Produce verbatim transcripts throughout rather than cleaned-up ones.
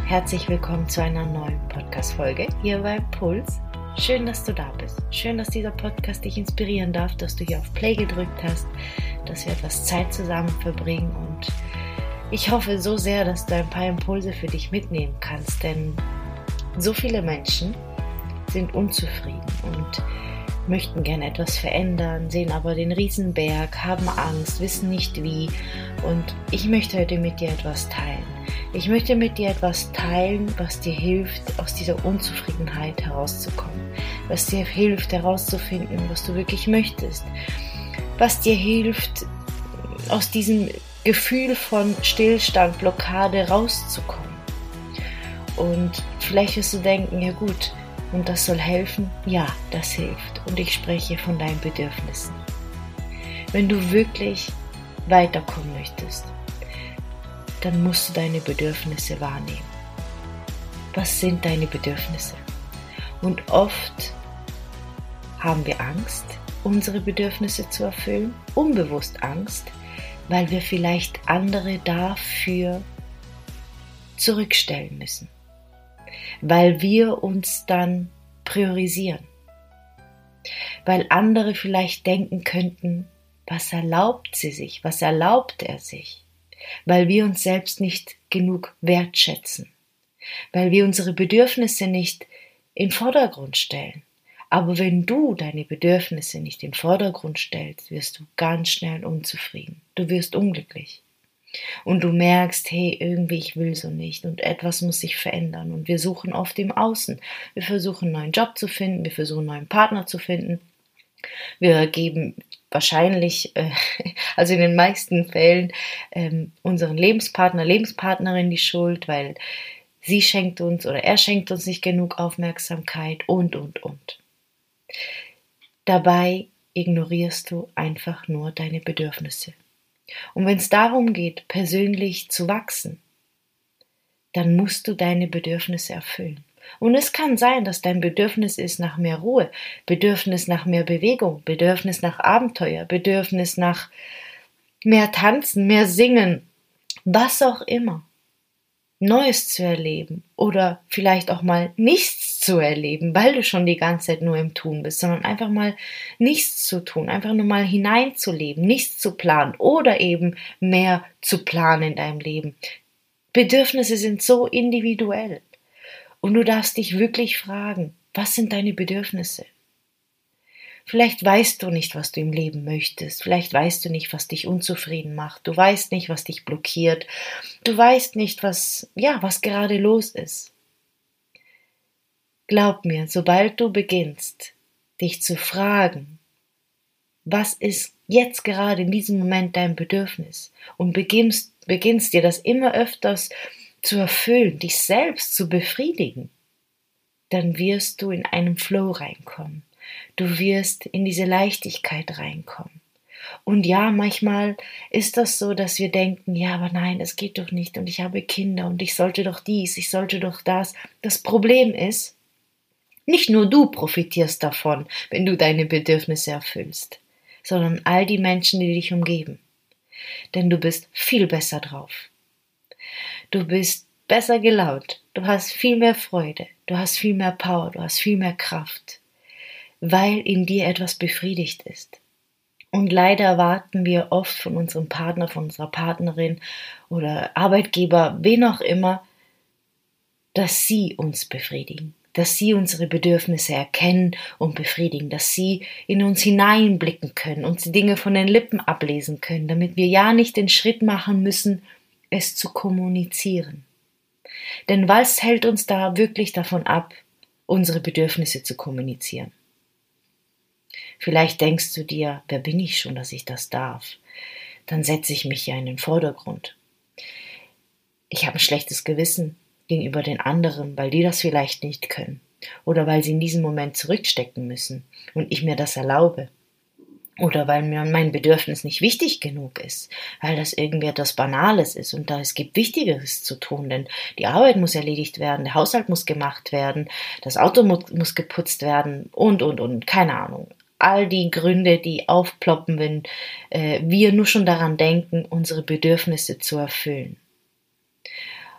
Herzlich willkommen zu einer neuen Podcast-Folge hier bei Puls. Schön, dass du da bist. Schön, dass dieser Podcast dich inspirieren darf, dass du hier auf Play gedrückt hast, dass wir etwas Zeit zusammen verbringen und ich hoffe so sehr, dass du ein paar Impulse für dich mitnehmen kannst, denn so viele Menschen sind unzufrieden und möchten gerne etwas verändern, sehen aber den Riesenberg, haben Angst, wissen nicht wie und ich möchte heute mit dir etwas teilen. Ich möchte mit dir etwas teilen, was dir hilft, aus dieser Unzufriedenheit herauszukommen, was dir hilft, herauszufinden, was du wirklich möchtest, was dir hilft, aus diesem Gefühl von Stillstand, Blockade rauszukommen. Und vielleicht wirst du denken, ja gut, und das soll helfen? Ja, das hilft. Und ich spreche von deinen Bedürfnissen. Wenn du wirklich weiterkommen möchtest, dann musst du deine Bedürfnisse wahrnehmen. Was sind deine Bedürfnisse? Und oft haben wir Angst, unsere Bedürfnisse zu erfüllen, unbewusst Angst, weil wir vielleicht andere dafür zurückstellen müssen. Weil wir uns dann priorisieren. Weil andere vielleicht denken könnten, was erlaubt sie sich, was erlaubt er sich? Weil wir uns selbst nicht genug wertschätzen. Weil wir unsere Bedürfnisse nicht in den Vordergrund stellen. Aber wenn du deine Bedürfnisse nicht in den Vordergrund stellst, wirst du ganz schnell unzufrieden. Du wirst unglücklich. Und du merkst, hey, irgendwie ich will so nicht und etwas muss sich verändern. Und wir suchen oft im Außen. Wir versuchen einen neuen Job zu finden, wir versuchen einen neuen Partner zu finden. Wir geben wahrscheinlich, äh, also in den meisten Fällen, ähm, unseren Lebenspartner, Lebenspartnerin die Schuld, weil sie schenkt uns oder er schenkt uns nicht genug Aufmerksamkeit und, und, und. Dabei ignorierst du einfach nur deine Bedürfnisse. Und wenn es darum geht, persönlich zu wachsen, dann musst du deine Bedürfnisse erfüllen. Und es kann sein, dass dein Bedürfnis ist nach mehr Ruhe, Bedürfnis nach mehr Bewegung, Bedürfnis nach Abenteuer, Bedürfnis nach mehr Tanzen, mehr Singen, was auch immer. Neues zu erleben oder vielleicht auch mal nichts zu erleben, weil du schon die ganze Zeit nur im Tun bist, sondern einfach mal nichts zu tun, einfach nur mal hineinzuleben, nichts zu planen oder eben mehr zu planen in deinem Leben. Bedürfnisse sind so individuell und du darfst dich wirklich fragen, was sind deine Bedürfnisse? Vielleicht weißt du nicht, was du im Leben möchtest. Vielleicht weißt du nicht, was dich unzufrieden macht. Du weißt nicht, was dich blockiert. Du weißt nicht, was, ja, was gerade los ist. Glaub mir, sobald du beginnst, dich zu fragen, was ist jetzt gerade in diesem Moment dein Bedürfnis und beginnst, beginnst dir das immer öfters zu erfüllen, dich selbst zu befriedigen, dann wirst du in einen Flow reinkommen. Du wirst in diese Leichtigkeit reinkommen. Und ja, manchmal ist das so, dass wir denken, ja, aber nein, es geht doch nicht und ich habe Kinder und ich sollte doch dies, ich sollte doch das. Das Problem ist, nicht nur du profitierst davon, wenn du deine Bedürfnisse erfüllst, sondern all die Menschen, die dich umgeben. Denn du bist viel besser drauf. Du bist besser gelaunt, du hast viel mehr Freude, du hast viel mehr Power, du hast viel mehr Kraft, weil in dir etwas befriedigt ist. Und leider erwarten wir oft von unserem Partner, von unserer Partnerin oder Arbeitgeber, wen auch immer, dass sie uns befriedigen, dass sie unsere Bedürfnisse erkennen und befriedigen, dass sie in uns hineinblicken können, uns die Dinge von den Lippen ablesen können, damit wir ja nicht den Schritt machen müssen, es zu kommunizieren. Denn was hält uns da wirklich davon ab, unsere Bedürfnisse zu kommunizieren? Vielleicht denkst du dir, wer bin ich schon, dass ich das darf? Dann setze ich mich ja in den Vordergrund. Ich habe ein schlechtes Gewissen gegenüber den anderen, weil die das vielleicht nicht können. Oder weil sie in diesem Moment zurückstecken müssen und ich mir das erlaube. Oder weil mir mein Bedürfnis nicht wichtig genug ist, weil das irgendwie etwas Banales ist und da es gibt Wichtigeres zu tun, denn die Arbeit muss erledigt werden, der Haushalt muss gemacht werden, das Auto muss, muss geputzt werden und, und, und, keine Ahnung. All die Gründe, die aufploppen, wenn äh, wir nur schon daran denken, unsere Bedürfnisse zu erfüllen.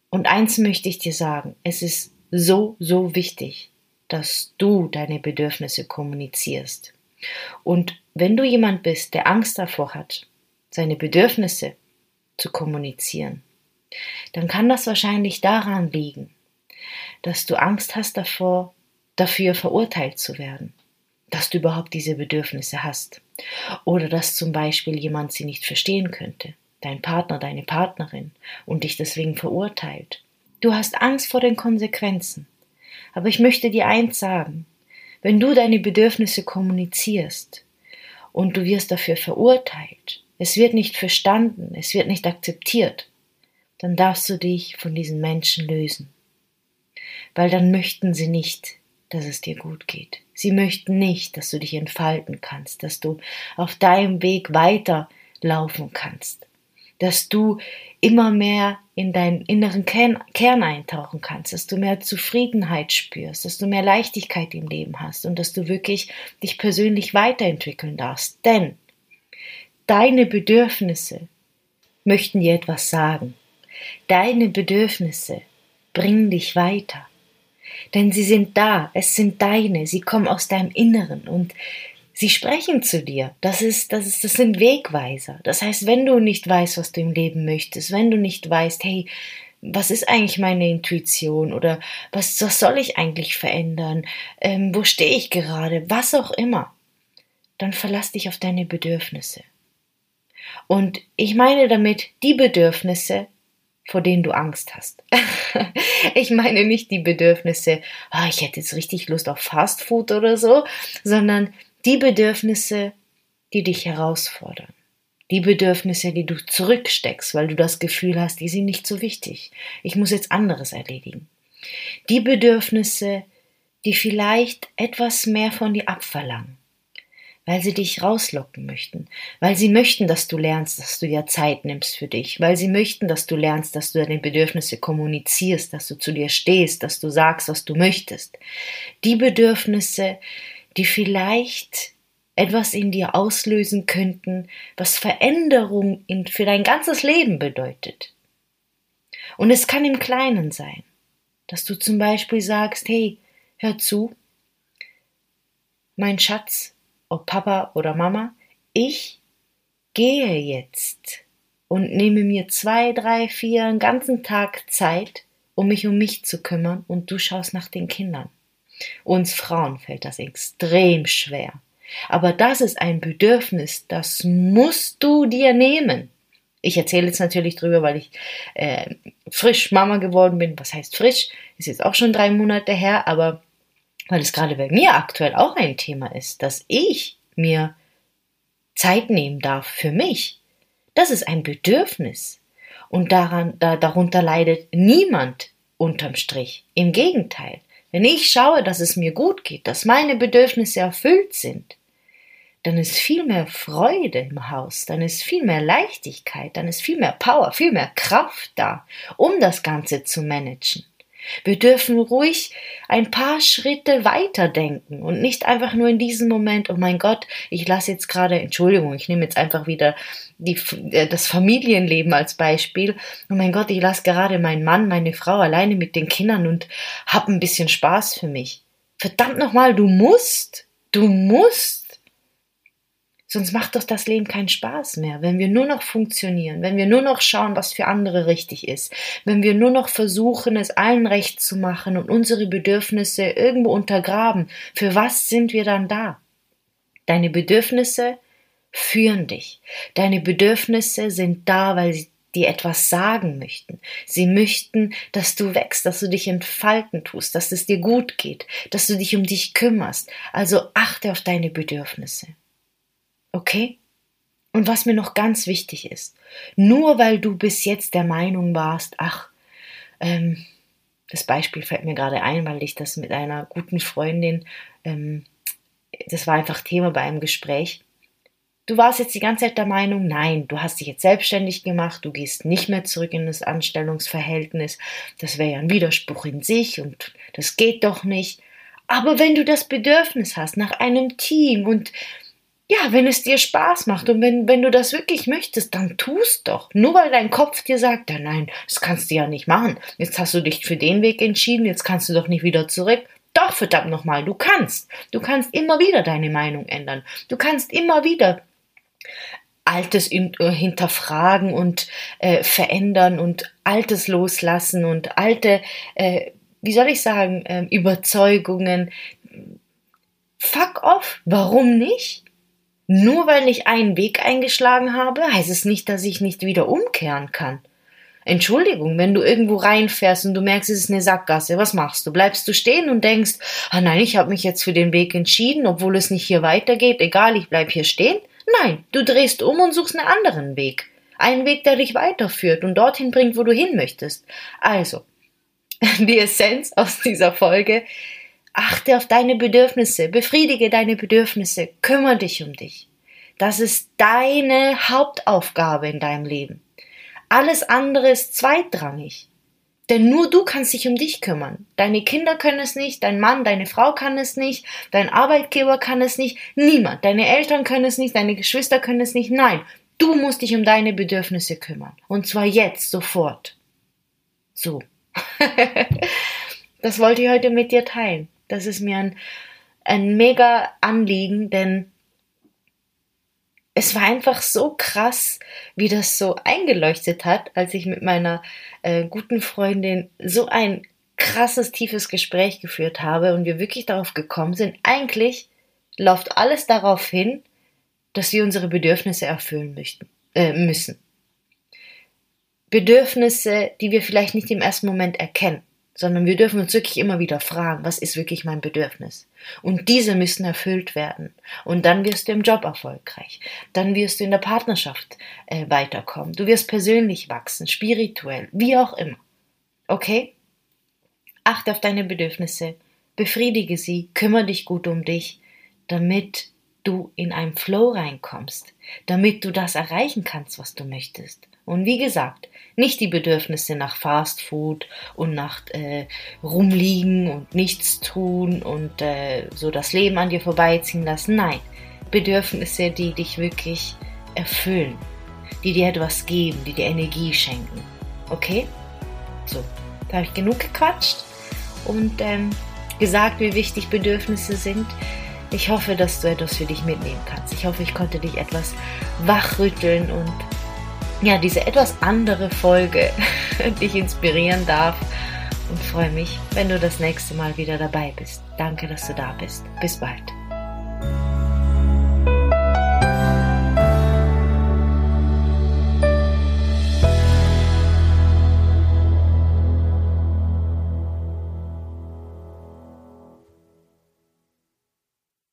Und eins möchte ich dir sagen, es ist so, so wichtig, dass du deine Bedürfnisse kommunizierst. Und wenn du jemand bist, der Angst davor hat, seine Bedürfnisse zu kommunizieren, dann kann das wahrscheinlich daran liegen, dass du Angst hast davor, dafür verurteilt zu werden, dass du überhaupt diese Bedürfnisse hast. Oder dass zum Beispiel jemand sie nicht verstehen könnte, dein Partner, deine Partnerin, und dich deswegen verurteilt. Du hast Angst vor den Konsequenzen. Aber ich möchte dir eins sagen, wenn du deine Bedürfnisse kommunizierst und du wirst dafür verurteilt, es wird nicht verstanden, es wird nicht akzeptiert, dann darfst du dich von diesen Menschen lösen. Weil dann möchten sie nicht, dass es dir gut geht. Sie möchten nicht, dass du dich entfalten kannst, dass du auf deinem Weg weiterlaufen kannst, dass du immer mehr in deinen inneren Kern, Kern eintauchen kannst, dass du mehr Zufriedenheit spürst, dass du mehr Leichtigkeit im Leben hast und dass du wirklich dich persönlich weiterentwickeln darfst. Denn deine Bedürfnisse möchten dir etwas sagen. Deine Bedürfnisse bringen dich weiter. Denn sie sind da, es sind deine, sie kommen aus deinem Inneren und sie sprechen zu dir. Das ist, das ist, das sind Wegweiser. Das heißt, wenn du nicht weißt, was du im Leben möchtest, wenn du nicht weißt, hey, was ist eigentlich meine Intuition oder was, was soll ich eigentlich verändern, ähm, wo stehe ich gerade, was auch immer, dann verlass dich auf deine Bedürfnisse. Und ich meine damit die Bedürfnisse, vor denen du Angst hast. Ich meine nicht die Bedürfnisse, oh, ich hätte jetzt richtig Lust auf Fastfood oder so, sondern die Bedürfnisse, die dich herausfordern. Die Bedürfnisse, die du zurücksteckst, weil du das Gefühl hast, die sind nicht so wichtig. Ich muss jetzt anderes erledigen. Die Bedürfnisse, die vielleicht etwas mehr von dir abverlangen, weil sie dich rauslocken möchten, weil sie möchten, dass du lernst, dass du dir Zeit nimmst für dich, weil sie möchten, dass du lernst, dass du deine Bedürfnisse kommunizierst, dass du zu dir stehst, dass du sagst, was du möchtest. Die Bedürfnisse, die vielleicht etwas in dir auslösen könnten, was Veränderung in, für dein ganzes Leben bedeutet. Und es kann im Kleinen sein, dass du zum Beispiel sagst, hey, hör zu, mein Schatz, ob Papa oder Mama, ich gehe jetzt und nehme mir zwei, drei, vier, einen ganzen Tag Zeit, um mich um mich zu kümmern und du schaust nach den Kindern. Uns Frauen fällt das extrem schwer. Aber das ist ein Bedürfnis, das musst du dir nehmen. Ich erzähle jetzt natürlich drüber, weil ich äh, frisch Mama geworden bin. Was heißt frisch? Ist jetzt auch schon drei Monate her, aber weil es gerade bei mir aktuell auch ein Thema ist, dass ich mir Zeit nehmen darf für mich. Das ist ein Bedürfnis. Und daran, da, darunter leidet niemand unterm Strich. Im Gegenteil. Wenn ich schaue, dass es mir gut geht, dass meine Bedürfnisse erfüllt sind, dann ist viel mehr Freude im Haus, dann ist viel mehr Leichtigkeit, dann ist viel mehr Power, viel mehr Kraft da, um das Ganze zu managen. Wir dürfen ruhig ein paar Schritte weiterdenken und nicht einfach nur in diesem Moment, oh mein Gott, ich lasse jetzt gerade, Entschuldigung, ich nehme jetzt einfach wieder die, das Familienleben als Beispiel, oh mein Gott, ich lasse gerade meinen Mann, meine Frau alleine mit den Kindern und habe ein bisschen Spaß für mich. Verdammt nochmal, du musst, du musst. Sonst macht doch das Leben keinen Spaß mehr, wenn wir nur noch funktionieren, wenn wir nur noch schauen, was für andere richtig ist, wenn wir nur noch versuchen, es allen recht zu machen und unsere Bedürfnisse irgendwo untergraben. Für was sind wir dann da? Deine Bedürfnisse führen dich. Deine Bedürfnisse sind da, weil sie dir etwas sagen möchten. Sie möchten, dass du wächst, dass du dich entfalten tust, dass es dir gut geht, dass du dich um dich kümmerst. Also achte auf deine Bedürfnisse. Okay? Und was mir noch ganz wichtig ist, nur weil du bis jetzt der Meinung warst, ach, ähm, das Beispiel fällt mir gerade ein, weil ich das mit einer guten Freundin, ähm, das war einfach Thema bei einem Gespräch. Du warst jetzt die ganze Zeit der Meinung, nein, du hast dich jetzt selbstständig gemacht, du gehst nicht mehr zurück in das Anstellungsverhältnis, das wäre ja ein Widerspruch in sich und das geht doch nicht. Aber wenn du das Bedürfnis hast nach einem Team und Ja, wenn es dir Spaß macht und wenn, wenn du das wirklich möchtest, dann tust doch. Nur weil dein Kopf dir sagt, ja nein, das kannst du ja nicht machen. Jetzt hast du dich für den Weg entschieden, jetzt kannst du doch nicht wieder zurück. Doch, verdammt nochmal, du kannst. Du kannst immer wieder deine Meinung ändern. Du kannst immer wieder Altes hinterfragen und äh, verändern und Altes loslassen und alte, äh, wie soll ich sagen, äh, Überzeugungen. Fuck off, warum nicht? Nur weil ich einen Weg eingeschlagen habe, heißt es nicht, dass ich nicht wieder umkehren kann. Entschuldigung, wenn du irgendwo reinfährst und du merkst, es ist eine Sackgasse, was machst du? Bleibst du stehen und denkst, ah nein, ich habe mich jetzt für den Weg entschieden, obwohl es nicht hier weitergeht, egal, ich bleib hier stehen? Nein, du drehst um und suchst einen anderen Weg. Einen Weg, der dich weiterführt und dorthin bringt, wo du hin möchtest. Also, die Essenz aus dieser Folge: Achte auf deine Bedürfnisse, befriedige deine Bedürfnisse, kümmere dich um dich. Das ist deine Hauptaufgabe in deinem Leben. Alles andere ist zweitrangig. Denn nur du kannst dich um dich kümmern. Deine Kinder können es nicht, dein Mann, deine Frau kann es nicht, dein Arbeitgeber kann es nicht, niemand. Deine Eltern können es nicht, deine Geschwister können es nicht. Nein, du musst dich um deine Bedürfnisse kümmern. Und zwar jetzt, sofort. So. Das wollte ich heute mit dir teilen. Das ist mir ein, ein mega Anliegen, denn es war einfach so krass, wie das so eingeleuchtet hat, als ich mit meiner äh, guten Freundin so ein krasses, tiefes Gespräch geführt habe und wir wirklich darauf gekommen sind, eigentlich läuft alles darauf hin, dass wir unsere Bedürfnisse erfüllen möchten, äh, müssen. Bedürfnisse, die wir vielleicht nicht im ersten Moment erkennen, sondern wir dürfen uns wirklich immer wieder fragen, was ist wirklich mein Bedürfnis? Und diese müssen erfüllt werden. Und dann wirst du im Job erfolgreich. Dann wirst du in der Partnerschaft äh, weiterkommen. Du wirst persönlich wachsen, spirituell, wie auch immer. Okay? Achte auf deine Bedürfnisse, befriedige sie, kümmere dich gut um dich, damit du in einen Flow reinkommst, damit du das erreichen kannst, was du möchtest. Und wie gesagt, nicht die Bedürfnisse nach Fast Food und nach äh, Rumliegen und nichts tun und äh, so das Leben an dir vorbeiziehen lassen. Nein, Bedürfnisse, die dich wirklich erfüllen, die dir etwas geben, die dir Energie schenken. Okay? So, da habe ich genug gequatscht und ähm, gesagt, wie wichtig Bedürfnisse sind. Ich hoffe, dass du etwas für dich mitnehmen kannst. Ich hoffe, ich konnte dich etwas wachrütteln und ja, diese etwas andere Folge dich inspirieren darf und freue mich, wenn du das nächste Mal wieder dabei bist. Danke, dass du da bist. Bis bald.